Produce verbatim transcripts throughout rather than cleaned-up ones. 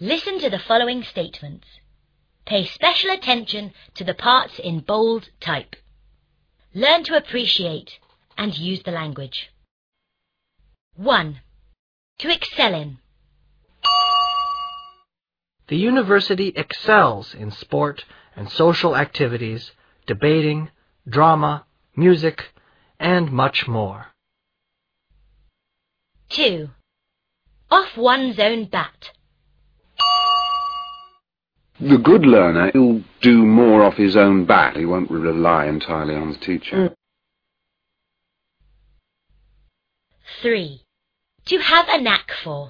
Listen to the following statements. Pay special attention to the parts in bold type. Learn to appreciate and use the language. one. To excel in. The university excels in sport and social activities, debating, drama, music, and much more. two. Off one's own bat. The good learner will do more off his own bat. He won't rely entirely on the teacher. three. To have a knack for.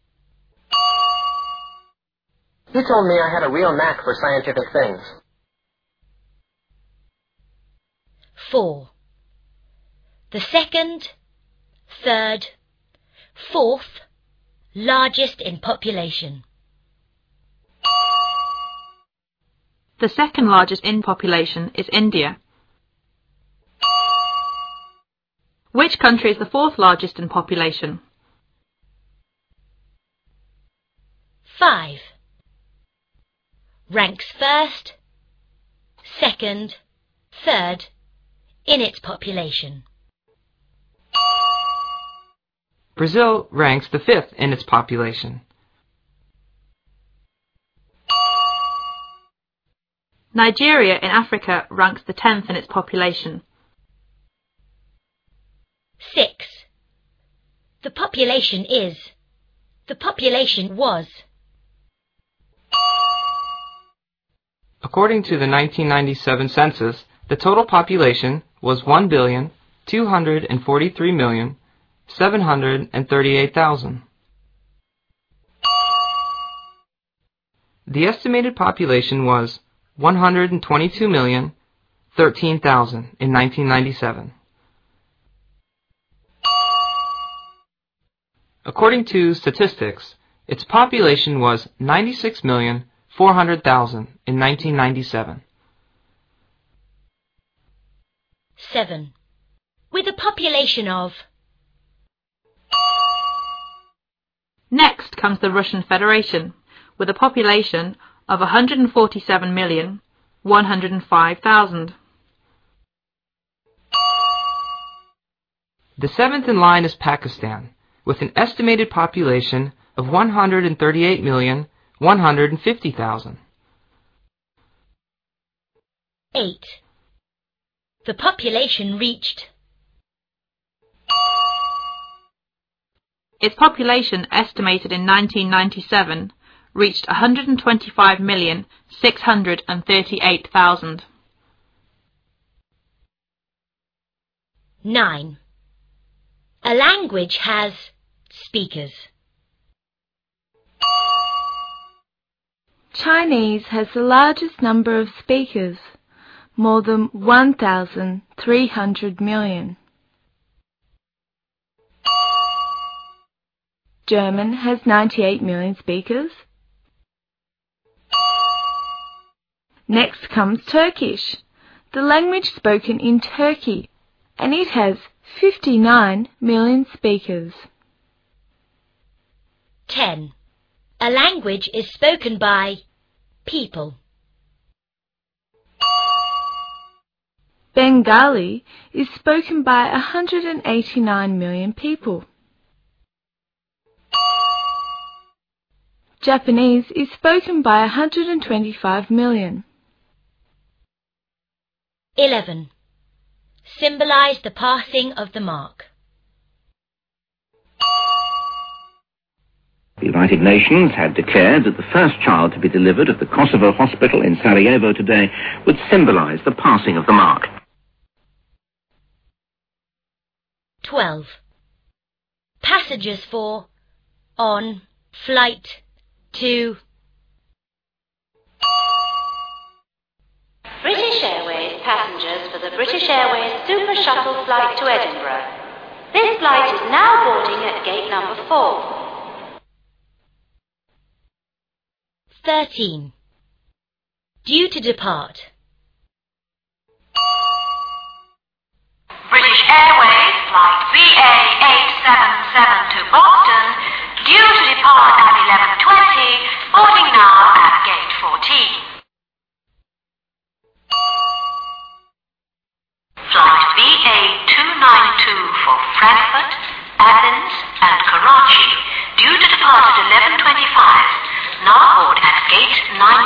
You told me I had a real knack for scientific things. four. The second, third, fourth largest in population. The second largest in population is India. Which country is the fourth largest in population? five. Ranks first, second, third in its population. Brazil ranks the fifth in its population. Nigeria in Africa ranks the tenth in its population. six. The population is. The population was. According to the nineteen ninety-seven census, the total population was one billion two hundred forty-three million seven hundred thirty-eight thousand. The estimated population was one hundred twenty-two million thirteen thousand in nineteen ninety-seven. According to statistics, its population was ninety-six million four hundred thousand in nineteen ninety-seven. seven. With a population of. Next comes the Russian Federation, with a population of one hundred forty-seven million one hundred five thousand. The seventh in line is Pakistan, with an estimated population of one hundred thirty-eight million one hundred fifty thousand. eight. The population reached. Its population, estimated in nineteen ninety-seven, reached one hundred twenty-five million six hundred thirty-eight thousand. nine. A language has speakers. Chinese has the largest number of speakers, more than one thousand three hundred million. German has ninety-eight million speakers. Next comes Turkish, the language spoken in Turkey, and it has fifty-nine million speakers. ten. A language is spoken by people. Bengali is spoken by one hundred eighty-nine million people. Japanese is spoken by one hundred twenty-five million. eleven. Symbolize the passing of the mark. The United Nations had declared that the first child to be delivered at the Kosovo hospital in Sarajevo today would symbolize the passing of the mark. twelve. Passengers for, on, flight, to. British Airways passengers for the British Airways Super Shuttle flight to Edinburgh. This flight is now boarding at gate number four. thirteen. Due to depart. British Airways flight B A eight seven seven to Boston, due to depart at eleven twenty,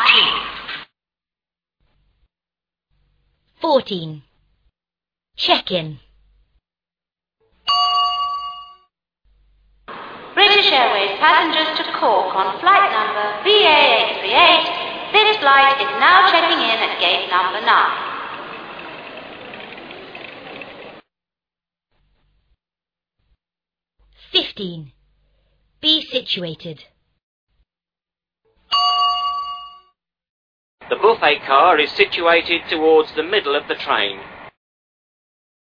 thirteen. fourteen. Check-in. British Airways passengers to Cork on flight number V A eight three eight. This flight is now checking in at gate number nine. fifteen. Be situated. The buffet car is situated towards the middle of the train.